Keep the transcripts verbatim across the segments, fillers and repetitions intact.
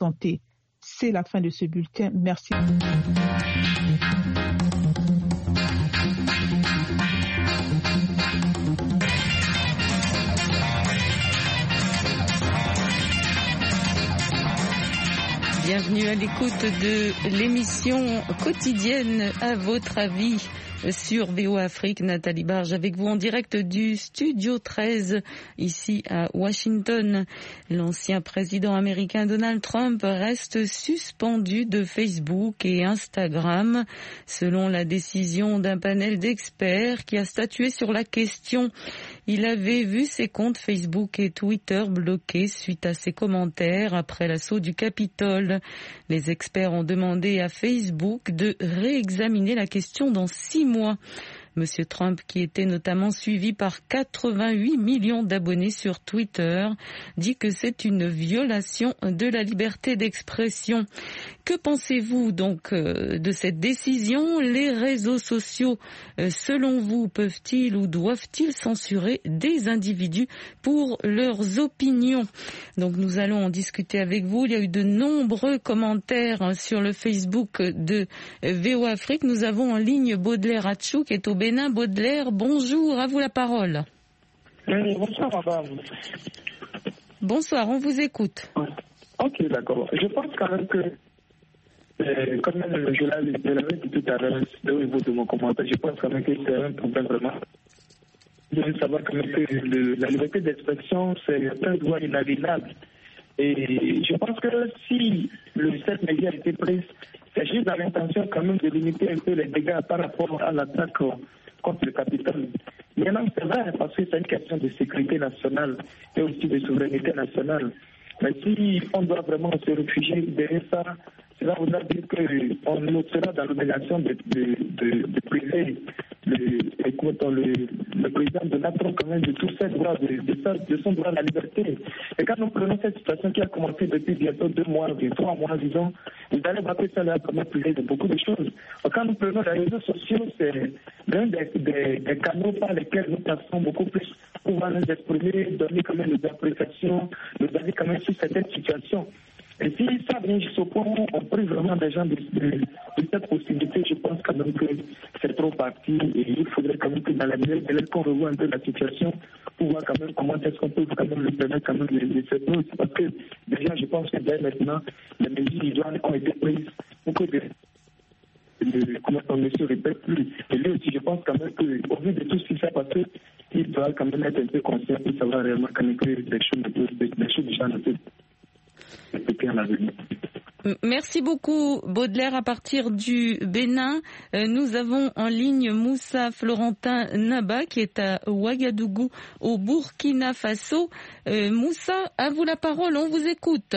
santé. C'est la fin de ce bulletin. Merci. Bienvenue à l'écoute de l'émission quotidienne À votre avis sur V O A Afrique. Nathalie Barge avec vous en direct du studio treize ici à Washington. L'ancien président américain Donald Trump reste suspendu de Facebook et Instagram selon la décision d'un panel d'experts qui a statué sur la question. Il avait vu ses comptes Facebook et Twitter bloqués suite à ses commentaires après l'assaut du Capitole. Les experts ont demandé à Facebook de réexaminer la question dans six mois. Monsieur Trump, qui était notamment suivi par quatre-vingt-huit millions d'abonnés sur Twitter, dit que c'est une violation de la liberté d'expression. Que pensez-vous donc de cette décision ? Les réseaux sociaux, selon vous, peuvent-ils ou doivent-ils censurer des individus pour leurs opinions ? Donc nous allons en discuter avec vous. Il y a eu de nombreux commentaires sur le Facebook de V O A Afrique. Nous avons en ligne Baudelaire Atchou qui est au Bénin. Baudelaire, bonjour, à vous la parole. Oui, bonsoir madame. Bonsoir, on vous écoute. Ok, d'accord. Je pense quand même que Euh, comme je l'avais dit tout à l'heure au niveau de mon commentaire, je pense quand même que c'est un problème vraiment. Je veux savoir quand même que le, la liberté d'expression, c'est un droit inaliénable. Et je pense que si le cette mesure a été prise, c'est juste dans l'intention quand même de limiter un peu les dégâts par rapport à l'attaque contre le Capitole. Maintenant, c'est vrai, parce que c'est une question de sécurité nationale et aussi de souveraineté nationale. Mais si on doit vraiment se réfugier derrière ça, cela voudra dire qu'on sera dans l'obligation de, de, de, de priver le, le, le président de la Trump quand même de tous ses droits, de, de, de son droit à la liberté. Et quand nous prenons cette situation qui a commencé depuis bientôt deux mois, ou trois mois, disons, vous allez voir que ça a quand même privé de beaucoup de choses. Quand nous prenons les réseaux sociaux, c'est l'un des, des, des canaux par lesquels nous passons beaucoup plus pouvoir nous exprimer, donner quand même nos appréciations, nous donner quand même sur certaines situations. Et si ça vient jusqu'au point où on prie vraiment des gens de, de, de cette possibilité, je pense quand même que c'est trop parti et il faudrait quand même que dans la mesure de qu'on revoie un peu la situation pour voir quand même comment est-ce qu'on peut quand même le permettre quand même de, de faire plus. Parce que déjà, je pense que dès maintenant, les mesures idoines ont été prises pour que de, de, comment on ne se répète plus. Et lui aussi, je pense quand même qu'au vu de tout ce qui s'est passé, il doit quand même être un peu conscient pour savoir réellement quand même que les choses, les choses déjà ne peuvent. Merci beaucoup Baudelaire. À partir du Bénin, nous avons en ligne Moussa Florentin Naba qui est à Ouagadougou au Burkina Faso. Euh, Moussa, à vous la parole, on vous écoute.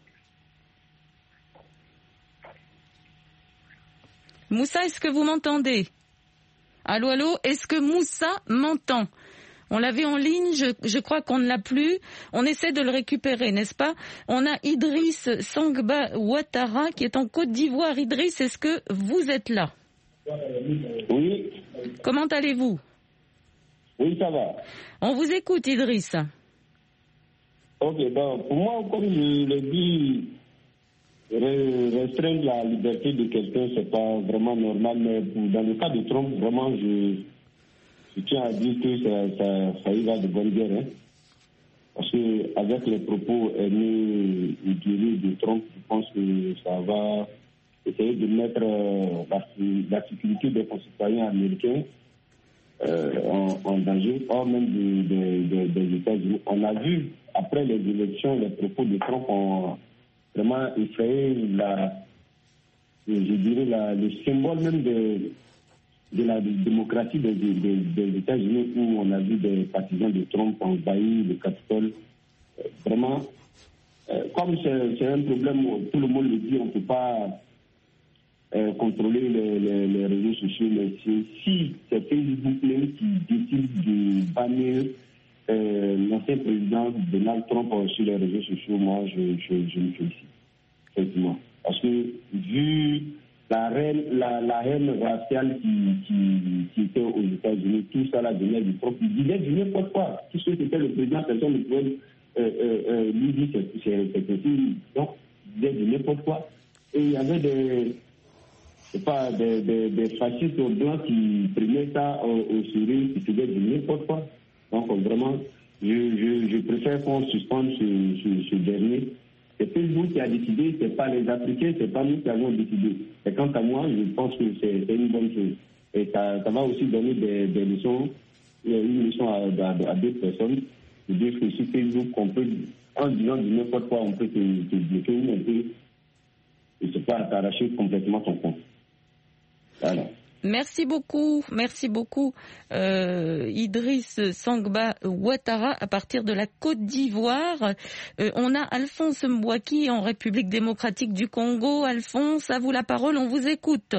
Moussa, est-ce que vous m'entendez ? Allô, allô, est-ce que Moussa m'entend ? On l'avait en ligne, je, je crois qu'on ne l'a plus. On essaie de le récupérer, n'est-ce pas ? On a Idriss Sangba Ouattara qui est en Côte d'Ivoire. Idriss, est-ce que vous êtes là ? Oui. Comment allez-vous ? Oui, ça va. On vous écoute, Idriss. Ok, donc pour moi, comme je l'ai dit, restreindre la liberté de quelqu'un, c'est pas vraiment normal. Mais dans le cas de Trump, vraiment, je... Je tiens à dire que ça, ça, ça y va de bonne guerre. Hein? Parce qu'avec les propos haineux et durés de Trump, je pense que ça va essayer de mettre euh, la, la sécurité des concitoyens américains euh, en, en danger, hors même de, de, de, des États-Unis. On a vu, après les élections, les propos de Trump ont vraiment effrayé la, je dirais la, le symbole même de de la démocratie des, des, des États-Unis où on a vu des partisans de Trump envahir le Capitole. Euh, vraiment, euh, comme c'est, c'est un problème, tout le monde le dit, on ne peut pas euh, contrôler les, les, les réseaux sociaux, mais c'est, si c'est Facebook même qui décide de bannir euh, l'ancien président Donald Trump sur les réseaux sociaux, moi je, je, je me félicite, effectivement. Parce que vu La haine, la, la haine raciale qui, qui, qui était aux États-Unis, tout ça, la venait du propre. Il disait du n'importe quoi. Tout ce qui était le président, personne ne pouvait euh, euh, lui dire c'est, c'est, c'est possible. Donc, disaient de n'importe quoi. Et il y avait des, c'est pas, des, des, des fascistes blancs qui prenaient ça au, au sérieux, qui faisaient de n'importe quoi. Donc vraiment, je, je, je préfère qu'on suspende ce, ce, ce dernier. C'est Facebook qui a décidé, c'est pas les Africains, c'est pas nous qui avons décidé. Et quant à moi, je pense que c'est une bonne chose. Et ça, ça va aussi donner des, des leçons, une leçon à, à, à d'autres personnes. De dire que sur Facebook, on peut, en disant de n'importe quoi, on peut te, te bloquer ou on peut, et c'est pas t'arracher complètement ton compte. Voilà. Merci beaucoup, merci beaucoup euh, Idriss Sangba Ouattara à partir de la Côte d'Ivoire. Euh, on a Alphonse Mbouaki en République démocratique du Congo. Alphonse, à vous la parole, on vous écoute.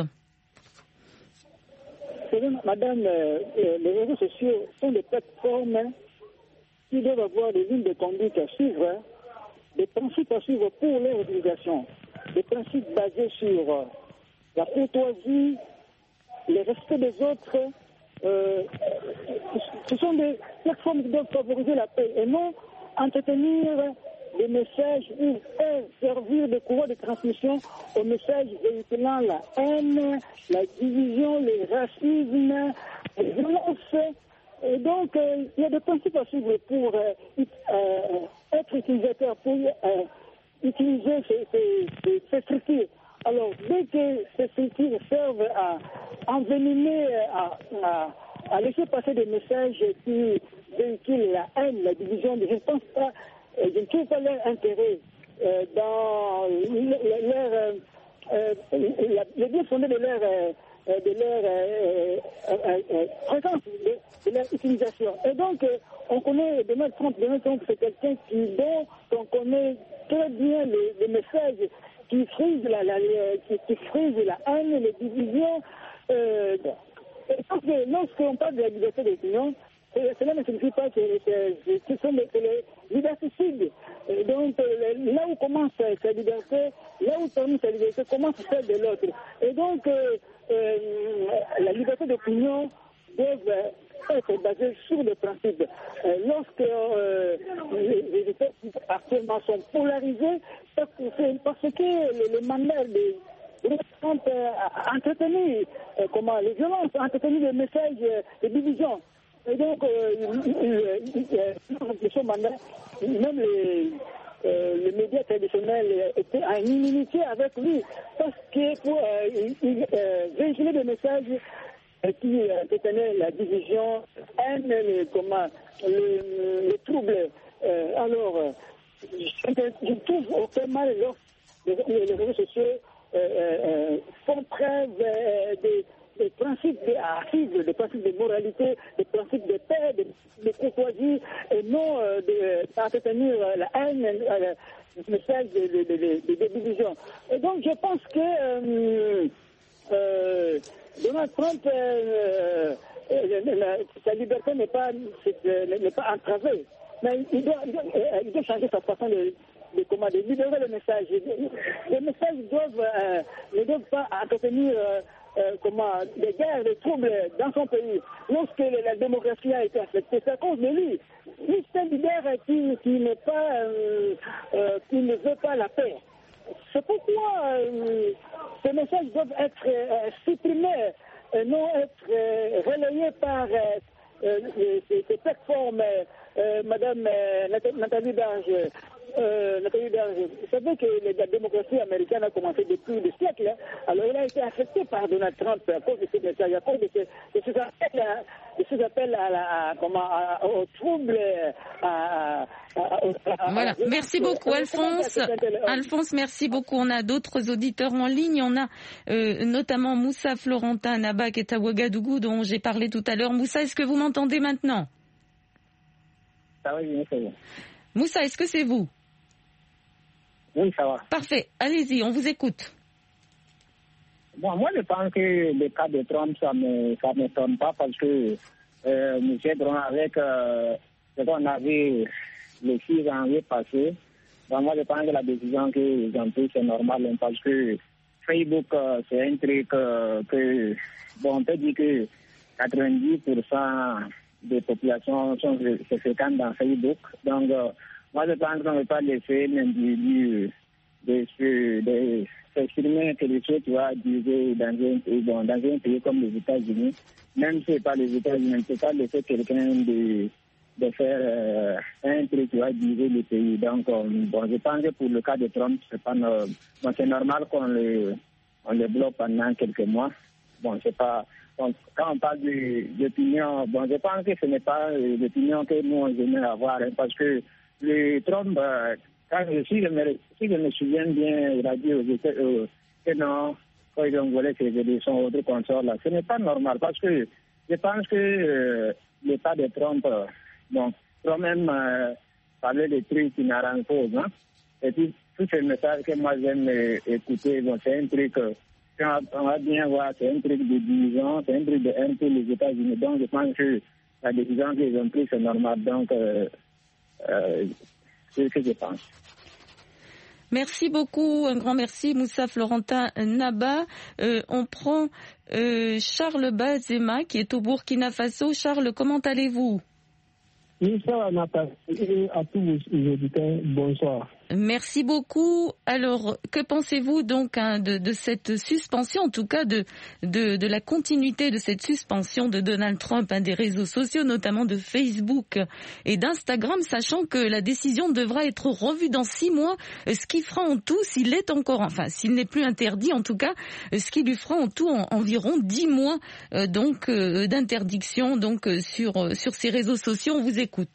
Madame, euh, les réseaux sociaux sont des plateformes qui doivent avoir des lignes de conduite à suivre, des principes à suivre pour leur utilisation, des principes basés sur euh, la courtoisie, le respect des autres. Euh, ce sont des plateformes qui doivent favoriser la paix et non entretenir des messages ou servir de courroie de transmission aux messages véhiculant la haine, la division, le racisme, les violences. Et donc, euh, il y a des principes à suivre pour euh, euh, être utilisateur, pour euh, utiliser ces, ces, ces, ces structures. Alors, dès que ces structures servent à envenimer, à, à, à laisser passer des messages qui véhiculent la haine, la division, je ne pense pas, je ne trouve pas leur intérêt euh, dans leur, euh, euh, le bien fondé de leur, euh, de leur euh, euh, euh, fréquence, de, de leur utilisation. Et donc, euh, on connaît Donald Trump, Donald Trump, c'est quelqu'un qui, dont on connaît très bien les, les messages qui frisent la, la, qui, qui frisent la haine, les divisions. Euh, et donc, lorsqu'on parle de la liberté d'opinion, cela ne signifie pas que ce sont les, les liberticides. Et donc, là où commence sa liberté, là où termine sa liberté, commence celle de l'autre. Et donc, euh, euh, la liberté d'opinion doit être basée sur des principes. Euh, lorsque euh, les, les États actuellement sont polarisés, c'est parce que le, le mandat de Trump a entretenu euh, comment, les violences, a entretenu les messages de division. Et donc, euh, euh, son mandat, même les, euh, les médias traditionnels étaient en immunité avec lui, parce que pour euh, il, euh, véhiculer des messages euh, qui entretenaient la division, haine, le, comment, le, le trouble. Euh, alors, je trouve aucun mal lorsque les, les réseaux sociaux euh, euh, font preuve euh, des des principes d'archives, des principes de moralité, des principes de paix, de, de courtoisie, et non euh, d'entretenir euh, la haine, euh, le message de, de, de, de, de division. Et donc je pense que euh, euh, Donald Trump, euh, euh, la, sa liberté n'est pas, n'est pas entravée, mais il doit, il doit, il doit changer sa façon de de comment de libérer le message. Les messages doivent, euh, ne doivent pas entretenir euh, euh, comment, des guerres, des troubles dans son pays. Lorsque la démocratie a été affectée, c'est à cause de lui. Lui, c'est un leader qui, qui n'est pas, euh, euh, qui ne veut pas la paix. C'est pourquoi euh, ces messages doivent être euh, supprimés et non être euh, relayés par euh, euh, ces, ces plateformes. Euh, Madame euh, Nathalie Berger, euh, Nathalie Berger, vous savez que la démocratie américaine a commencé depuis des siècles. Hein. Alors, elle a été affectée par Donald Trump à cause de ces messages, à cause de ces, de ces appels, à, de ces appels à la, à, comment, à, au trouble. À, à, à, voilà. À, merci beaucoup, Alphonse. Alphonse, merci beaucoup. On a d'autres auditeurs en ligne. On a euh, notamment Moussa Florentin Nabak et Ouagadougou, dont j'ai parlé tout à l'heure. Moussa, est-ce que vous m'entendez maintenant? Ça va bien, ça va. Moussa, est-ce que c'est vous? Oui, ça va. Parfait. Allez-y, on vous écoute. Bon, moi, je pense que le cas de Trump, ça ne ça m'étonne pas parce que euh, M. Trump, avec euh, ce qu'on a vu le six janvier passé, donc moi, je pense que la décision qu'ils ont prise, c'est normal hein, parce que Facebook, euh, c'est un truc euh, que, bon, on peut dire que quatre-vingt-dix pour cent des populations sont se fréquentent dans Facebook. Donc, euh, moi, je pense qu'on ne peut pas laisser l'individu de, de, de s'exprimer quelque chose, tu vois, disait dans un pays, bon, dans un pays comme les États-Unis, même si c'est pas les États-Unis, c'est pas laisser quelqu'un de, de faire euh, un truc, tu vois, diviser le pays. Donc, euh, bon, je pense que pour le cas de Trump, c'est pas no... bon, c'est normal qu'on le, on le bloque pendant quelques mois. Bon, c'est pas. Donc, quand on parle d'opinion, bon, je pense que ce n'est pas l'opinion que nous on aimerait avoir, hein, parce que le Trump, euh, quand je, si, je me, si je me souviens bien, il a dit aux États euh, que non, quand ils ont volé ses élections ou autres consorts là, ce n'est pas normal, parce que je pense que euh, l'état de Trump, euh, bon, Trump même euh, parlait des trucs qui n'arrangent pas, hein, et puis tous ces messages que moi j'aime euh, écouter, bon, c'est un truc. Euh, on va bien voir, c'est un truc de division, c'est un truc de haine pour les États-Unis. Donc, je pense que la décision qu'ils ont prise, c'est normal. Donc, euh, euh, c'est ce que je pense. Merci beaucoup, un grand merci, Moussa Florentin Naba. Euh, on prend euh, Charles Bazema, qui est au Burkina Faso. Charles, comment allez-vous? Bonsoir, Nathalie, et à tous vos auditeurs, bonsoir. Merci beaucoup. Alors, que pensez-vous donc hein, de, de cette suspension, en tout cas de, de, de la continuité de cette suspension de Donald Trump, hein, des réseaux sociaux, notamment de Facebook et d'Instagram, sachant que la décision devra être revue dans six mois, ce qui fera en tout, s'il est encore, enfin, s'il n'est plus interdit, en tout cas, ce qui lui fera en tout en, environ dix mois euh, donc euh, d'interdiction donc euh, sur euh, sur ces réseaux sociaux. On vous écoute.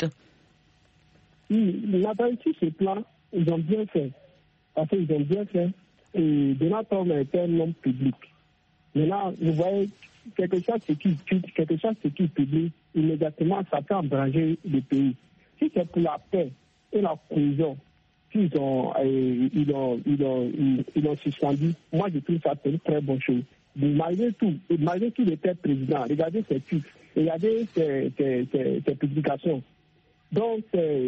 Oui, Nathalie, sur ce plan, ils ont bien fait. Parce qu'ils ont bien fait. Et Donald Trump est un homme public. Maintenant, vous voyez, quelque chose qui quelque chose qui publie, immédiatement, ça peut embranger le pays. Si c'est pour la paix et la cohésion qu'ils ont, euh, ils ont, ils ont, ils, ils ont suspendu, moi je trouve ça une très bonne chose. Mais malgré tout, et malgré qu'il était président, regardez ses tweets, regardez ses, ses, ses, ses publications. Donc,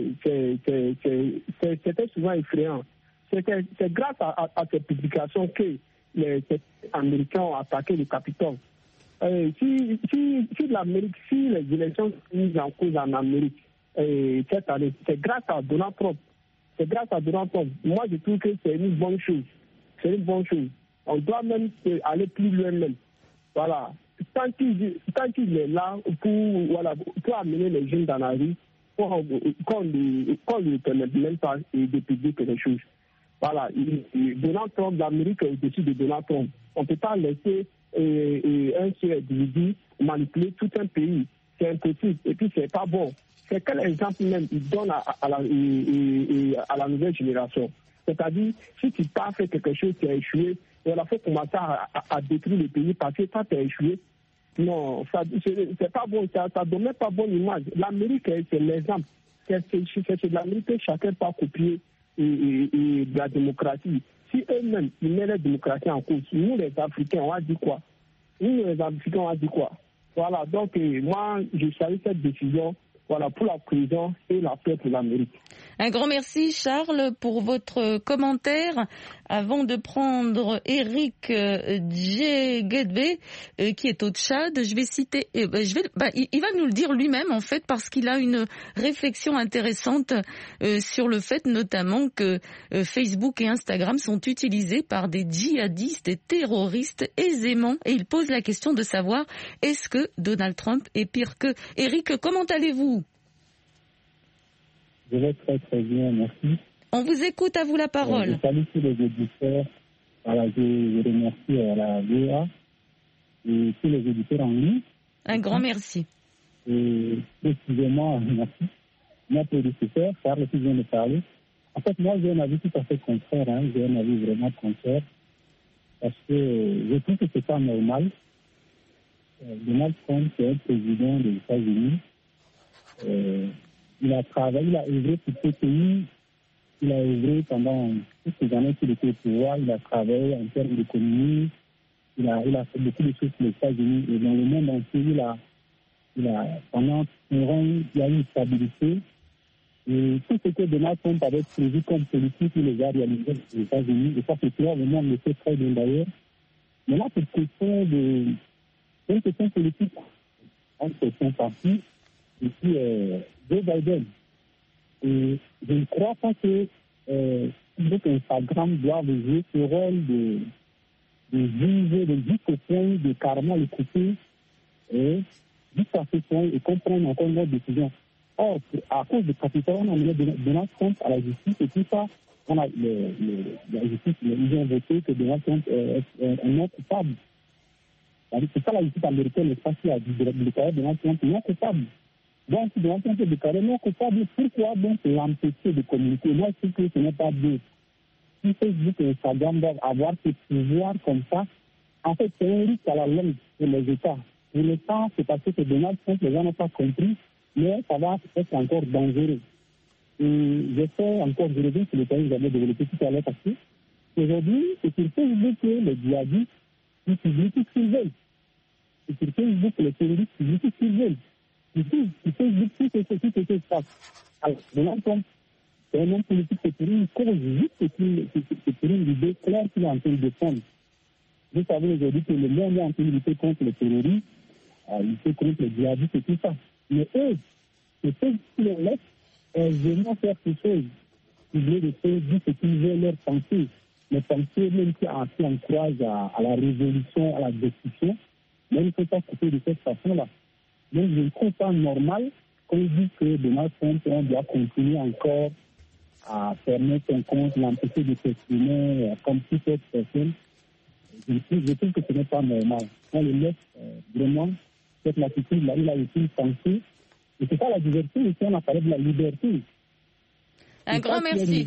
c'était souvent effrayant. C'est grâce à, à, à ces publications que les, les Américains ont attaqué le Capitole. Euh, si, si, si, l'Amérique, si les élections sont mises en cause en Amérique euh, cette année, c'est grâce à Donald Trump. C'est grâce à Donald Trump. Moi, je trouve que c'est une bonne chose. C'est une bonne chose. On doit même aller plus loin même. Voilà. Tant qu'il, tant qu'il est là pour, voilà, pour amener les jeunes dans la rue, qu'on ne permet même pas de publier quelque chose. Voilà, Donald Trump, l'Amérique est au-dessus de Donald Trump. On ne peut pas laisser et, et un seul individu manipuler tout un pays. C'est impossible. Et puis, c'est pas bon. C'est quel exemple même il donne à, à, la, et, et, à la nouvelle génération? C'est-à-dire, si tu pas fait quelque chose qui a échoué, il faut commencer à, à, à détruire le pays parce que ça t'a échoué. Non, ça c'est pas bon, ça ne donne pas bonne image. L'Amérique, c'est l'exemple. C'est de l'Amérique que chacun peut copier et, et, et de la démocratie. Si eux-mêmes, ils mettent la démocratie en cause, nous les Africains, on a dit quoi? Nous les Africains, on a dit quoi? Voilà, donc euh, moi, je salue cette décision. Voilà, pour la prison et la paix pour l'Amérique. Un grand merci, Charles, pour votre commentaire. Avant de prendre Eric Djegedbe, euh, qui est au Tchad, je vais citer, eh ben, je vais, bah, il, il va nous le dire lui-même, en fait, parce qu'il a une réflexion intéressante euh, sur le fait, notamment, que euh, Facebook et Instagram sont utilisés par des djihadistes et terroristes aisément. Et il pose la question de savoir, est-ce que Donald Trump est pire qu'eux? Eric, comment allez-vous? Je vais très très bien, merci. On vous écoute, à vous la parole. Euh, je salue tous les auditeurs. Voilà, je, je remercie euh, la V A et tous les auditeurs en ligne. Un grand merci. Et excusez-moi, merci. Mon prédécesseur, Charles, qui vient de parler. En fait, moi, j'ai un avis tout à fait contraire. Hein. J'ai un avis vraiment contraire. Parce que je trouve que c'est pas normal. Euh, Donald Trump, c'est un président des États-Unis. Euh, Il a travaillé, il a œuvré pour ce pays, il a œuvré pendant toutes ces années qu'il était au pouvoir, il a travaillé en termes d'économie, il a, il a fait beaucoup de choses pour les États-Unis et dans le monde entier, il a, il a pendant un an, il y a eu une stabilité. Et tout ce que Donald Trump avait prévu comme politique, il les a réalisés aux États-Unis, et ça c'est clair, le monde le sait très bien d'ailleurs. Mais là, c'est une question de, c'est une question politique entre son parti et puis euh, Joe Biden. Et je ne crois pas que euh, Facebook et Instagram doivent jouer ce rôle de, de juger, de jusqu'au point de carrément le couper et jusqu'à ce point et comprendre encore notre décision. Or, à cause de Capitole, on a mené Donald Trump à la justice et tout ça. On a le, le, la justice, ils ont voté que Donald Trump est, est, est non coupable. C'est ça la justice américaine, n'est-ce pas, qui a déclaré Donald Trump non coupable. Donc, si Donald Trump est déclaré non coupable, pourquoi donc l'empêcher de communiquer? Moi, je trouve que ce n'est pas bien. Si Facebook et Instagram doivent avoir ce pouvoir comme ça, en fait, c'est un risque à la longue pour les États. Pour l'instant, c'est parce que Donald Trump, les gens n'ont pas compris, mais ça va être encore dangereux. Et j'essaie encore de revenir sur le thème que j'avais développé tout à l'heure parce que aujourd'hui, c'est sur Facebook que les djihadistes qui publient tout ce qu'ils veulent. C'est sur Facebook que les terroristes publient tout ce qu'ils veulent. C'est sur Facebook tout ce qui se passe. Alors, Donald Trump, c'est un homme politique, c'est pour une cause juste, c'est pour une idée claire qu'il est en train de défendre. Vous savez aujourd'hui que le monde est en train de lutter contre le terrorisme, euh, lutter contre les djihadistes et tout ça. Mais eux, c'est ceux qui les laissent aisément faire ces choses. Ils veulent de faire dire ce qu'ils veulent leur pensée. Les pensées, même qui encouragent à, à la révolution, à la destruction, mais il ne faut pas couper de cette façon-là. Donc je ne trouve pas normal qu'on dise que Donald Trump, on doit continuer encore à fermer son compte, l'empêcher de s'exprimer comme toute autre personne. Je trouve, je trouve que ce n'est pas normal. On le laisse euh, vraiment, cette latitude-là, il a aussi une pensée. Et c'est ça la diversité, ici on a parlé de la liberté. Un grand merci.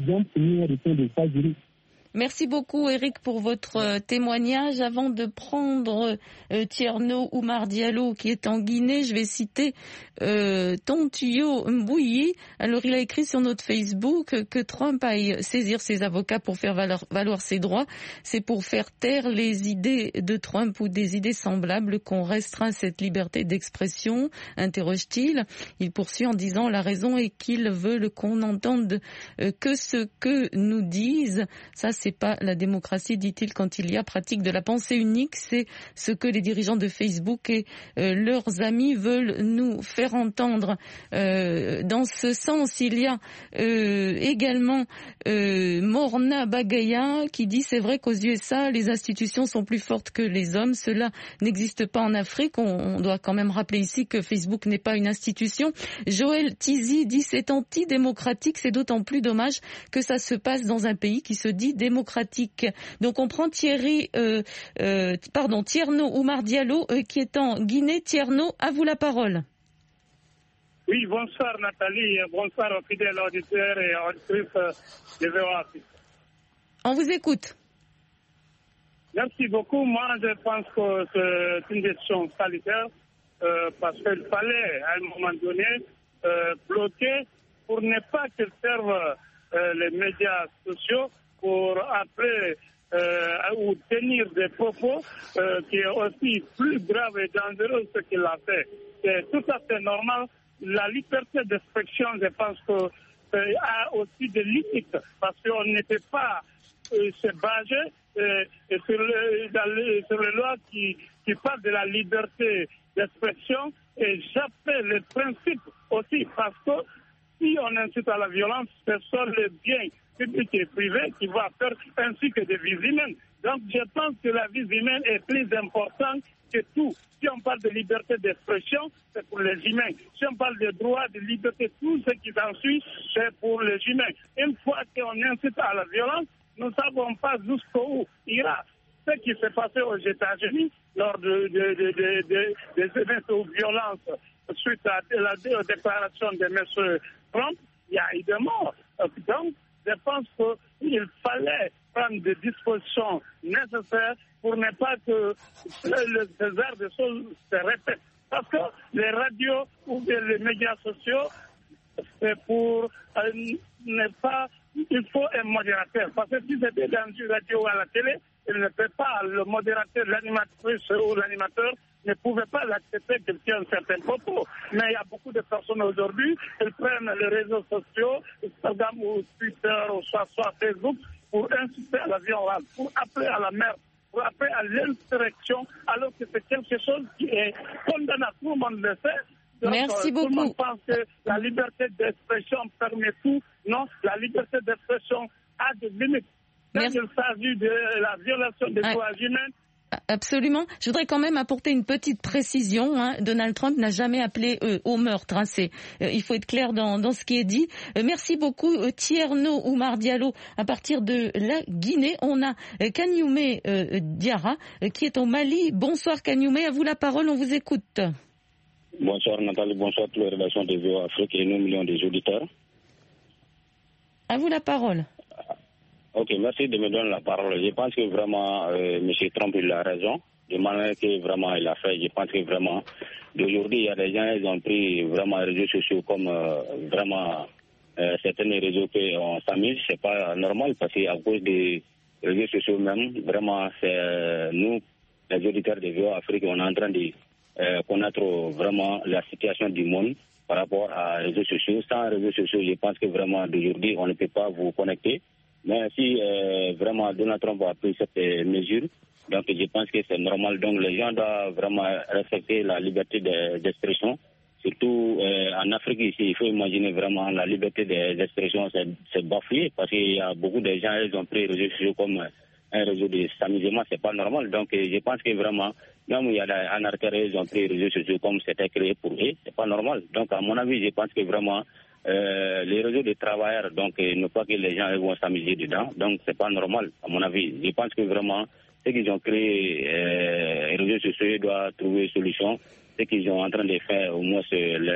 Merci beaucoup Eric pour votre euh, témoignage. Avant de prendre euh, Tierno Oumar Diallo qui est en Guinée, je vais citer euh, Tontuyo Mbouyi. Alors il a écrit sur notre Facebook que Trump aille saisir ses avocats pour faire valoir, valoir ses droits. C'est pour faire taire les idées de Trump ou des idées semblables qu'on restreint cette liberté d'expression, interroge-t-il. Il poursuit en disant la raison est qu'ils veulent qu'on n'entende euh, que ce que nous disent. Ça c'est pas la démocratie, dit-il, quand il y a pratique de la pensée unique. C'est ce que les dirigeants de Facebook et euh, leurs amis veulent nous faire entendre. Euh, dans ce sens, il y a euh, également euh, Morna Bagaya qui dit c'est vrai qu'aux U S A, les institutions sont plus fortes que les hommes. Cela n'existe pas en Afrique. On, on doit quand même rappeler ici que Facebook n'est pas une institution. Joël Tizi dit c'est antidémocratique. C'est d'autant plus dommage que ça se passe dans un pays qui se dit démocratique. Donc on prend Thierry, euh, euh, pardon, Tierno Oumar Diallo euh, qui est en Guinée. Tierno, à vous la parole. Oui, bonsoir Nathalie, bonsoir aux fidèles auditeurs et auditrices de V O A. On vous écoute. Merci beaucoup. Moi, je pense que c'est une gestion salutaire euh, parce qu'il fallait à un moment donné euh, bloquer pour ne pas que servent euh, les médias sociaux pour appeler euh, ou tenir des propos euh, qui est aussi plus grave et dangereux que ce qu'il a fait. C'est tout à fait normal. La liberté d'expression, je pense que euh, a aussi des limites parce qu'on ne peut pas euh, se baser euh, sur, le, le, sur les lois qui, qui parlent de la liberté d'expression et j'appelle les principes aussi parce que si on incite à la violence, ce sont les biens publics et privés qui vont faire ainsi que des vies humaines. Donc je pense que la vie humaine est plus importante que tout. Si on parle de liberté d'expression, c'est pour les humains. Si on parle de droit, de liberté, tout ce qui s'ensuit, c'est pour les humains. Une fois qu'on incite à la violence, nous ne savons pas jusqu'où ira. Ce qui s'est passé aux États-Unis lors de, de, de, de, de, des événements de violence suite à la déclaration de M. Trump, il y a eu des morts. Donc, je pense qu'il fallait prendre des dispositions nécessaires pour ne pas que ce genre de choses se répètent. Parce que les radios ou les médias sociaux, c'est pour euh, ne pas... Il faut un modérateur. Parce que si c'était dans une radio ou à la télé, il ne peut pas, le modérateur, l'animatrice ou l'animateur ne pouvait pas l'accepter qu'il tient un certain propos. Mais il y a beaucoup de personnes aujourd'hui, ils prennent les réseaux sociaux, Instagram ou Twitter ou soit, soit Facebook, pour inciter à la violence, pour appeler à la merde, pour appeler à l'insurrection, alors que c'est quelque chose qui est condamnable. Tout le monde le sait. Donc, Merci euh, beaucoup. Tout le monde pense que la liberté d'expression permet tout. Non, la liberté d'expression a des limites. Quand il s'agit de la violation des ah. droits humains. Absolument. Je voudrais quand même apporter une petite précision. Hein. Donald Trump n'a jamais appelé euh, au meurtre. Hein. C'est, euh, il faut être clair dans, dans ce qui est dit. Euh, merci beaucoup, euh, Tierno Oumar Diallo. À partir de la Guinée, on a euh, Kagnoumé euh, Diarra euh, qui est au Mali. Bonsoir Kagnoumé, à vous la parole, on vous écoute. Bonsoir Nathalie, bonsoir toutes les rédactions de V O A Afrique et nos millions d'auditeurs. À vous la parole. Ok, merci de me donner la parole. Je pense que vraiment, euh, M. Trump, il a raison. De manière que vraiment il a fait, je pense que vraiment, d'aujourd'hui, il y a des gens, ils ont pris vraiment les réseaux sociaux comme euh, vraiment euh, certains réseaux qu'on s'amuse. C'est pas normal parce qu'à cause des réseaux sociaux même, vraiment, c'est euh, nous, les auditeurs de V O A Afrique, on est en train de euh, connaître vraiment la situation du monde par rapport aux réseaux sociaux. Sans réseaux sociaux, je pense que vraiment, d'aujourd'hui, on ne peut pas vous connecter. Mais si euh, vraiment Donald Trump a pris cette euh, mesure, donc je pense que c'est normal. Donc les gens doivent vraiment respecter la liberté de, d'expression. Surtout euh, en Afrique ici, il faut imaginer vraiment la liberté de, d'expression, c'est, c'est bafoué parce qu'il y a beaucoup de gens, ils ont pris les réseaux sociaux comme un réseau de s'amusement, c'est pas normal. Donc euh, je pense que vraiment, même il y a des anarchistes, ils ont pris les réseaux sociaux comme c'était créé pour eux, c'est pas normal. Donc à mon avis, je pense que vraiment Euh, les réseaux de travailleurs, donc euh, ne pas que les gens vont s'amuser dedans, donc c'est pas normal à mon avis. Je pense que vraiment ceux qui ont créé euh, les réseaux sociaux doivent trouver une solution. Ceux qui sont en train de faire au moins le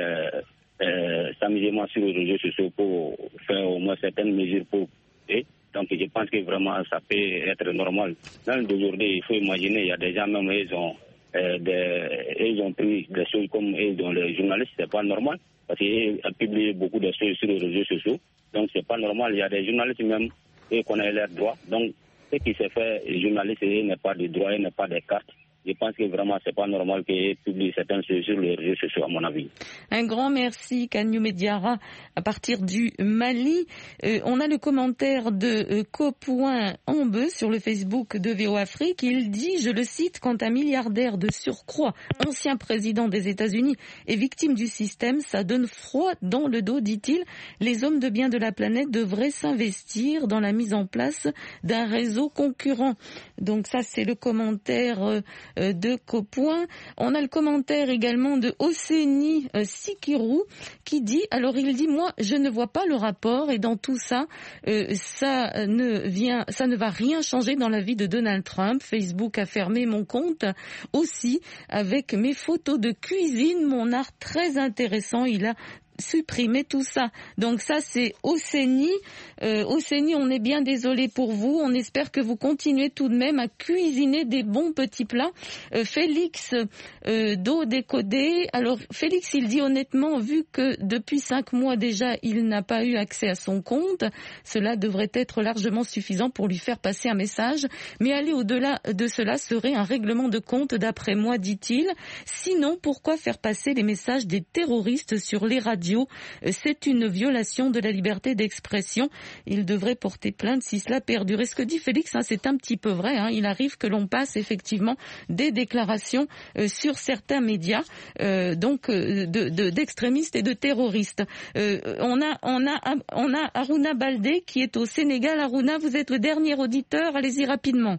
euh, s'amusement sur les réseaux sociaux pour faire au moins certaines mesures pour eux. Donc je pense que vraiment ça peut être normal. Même d'aujourd'hui, il faut imaginer, il y a des gens même ils ont euh, des, ils ont pris des choses comme ils ont les journalistes, c'est pas normal. Parce qu'il a publié beaucoup de choses sur les réseaux sociaux. Donc, c'est pas normal. Il y a des journalistes même qui connaissent leurs droits. Donc, ce qui s'est fait, les journalistes, il n'y a pas de droits, il n'y a pas de cartes. Je pense que vraiment, c'est pas normal qu'ils publient certaines choses sur les réseaux sociaux, à mon avis. Un grand merci, Kagnoumé Diarra, à partir du Mali. Euh, on a le commentaire de euh, Copouin Ambeu sur le Facebook de V O Afrique. Il dit, je le cite, quand un milliardaire de surcroît, ancien président des États-Unis, est victime du système, ça donne froid dans le dos, dit-il. Les hommes de bien de la planète devraient s'investir dans la mise en place d'un réseau concurrent. Donc ça, c'est le commentaire euh, de Copouin. On a le commentaire également de Oseni euh, Sikirou qui dit, alors il dit, moi je ne vois pas le rapport et dans tout ça, euh, ça ne vient, ça ne va rien changer dans la vie de Donald Trump. Facebook a fermé mon compte aussi avec mes photos de cuisine, mon art très intéressant, il a supprimer tout ça. Donc ça, c'est Oseni. Euh, Oseni, on est bien désolé pour vous. On espère que vous continuez tout de même à cuisiner des bons petits plats. Euh, Félix euh, d'eau décodé. Alors, Félix, il dit honnêtement, vu que depuis cinq mois déjà, il n'a pas eu accès à son compte, cela devrait être largement suffisant pour lui faire passer un message. Mais aller au-delà de cela serait un règlement de compte, d'après moi, dit-il. Sinon, pourquoi faire passer les messages des terroristes sur les radios? C'est une violation de la liberté d'expression. Il devrait porter plainte si cela perdure. Et ce que dit Félix, hein, c'est un petit peu vrai. Hein. Il arrive que l'on passe effectivement des déclarations euh, sur certains médias, euh, donc euh, de, de, d'extrémistes et de terroristes. Euh, on a, on a, on a Aruna Baldé qui est au Sénégal. Aruna, vous êtes le dernier auditeur. Allez-y rapidement.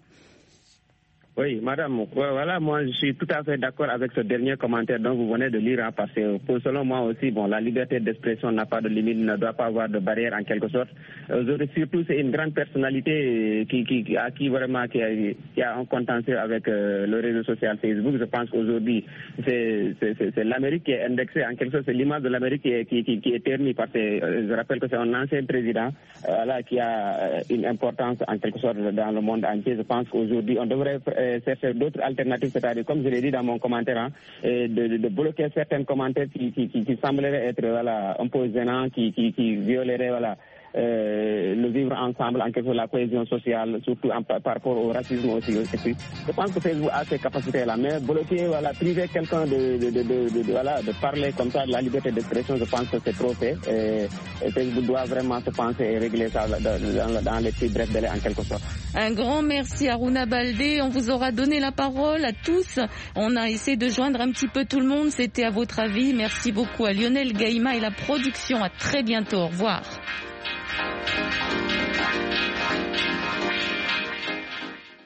Oui, madame, voilà, moi je suis tout à fait d'accord avec ce dernier commentaire dont vous venez de lire, hein, parce que pour, selon moi aussi, bon, la liberté d'expression n'a pas de limite, ne doit pas avoir de barrière en quelque sorte. Aujourd'hui, surtout, c'est une grande personnalité qui, qui, à qui vraiment qui a, qui a un contentieux avec euh, le réseau social Facebook. Je pense qu'aujourd'hui, c'est, c'est, c'est, c'est l'Amérique qui est indexée, en quelque sorte, c'est l'image de l'Amérique qui est, qui, qui, qui est ternie, parce que euh, je rappelle que c'est un ancien président euh, là, qui a une importance en quelque sorte dans le monde entier. Je pense qu'aujourd'hui, on devrait euh, chercher d'autres alternatives, c'est-à-dire, comme je l'ai dit dans mon commentaire, hein, de, de, de bloquer certains commentaires qui, qui, qui, qui sembleraient être voilà, un peu gênants, qui, qui, qui violeraient voilà, euh, le vivre ensemble, en quelque sorte la cohésion sociale, surtout en, par rapport au racisme aussi. Je pense que Facebook a ces capacités-là, mais bloquer, voilà, priver quelqu'un de, de, de, de, de, de, voilà, de parler comme ça de la liberté d'expression, je pense que c'est trop fait. Et, et Facebook doit vraiment se penser et régler ça dans, dans, dans les plus brefs délais, en quelque sorte. Un grand merci Aruna Baldé. On vous aura donné la parole à tous. On a essayé de joindre un petit peu tout le monde. C'était à votre avis. Merci beaucoup à Lionel Gaïma et la production. À très bientôt. Au revoir.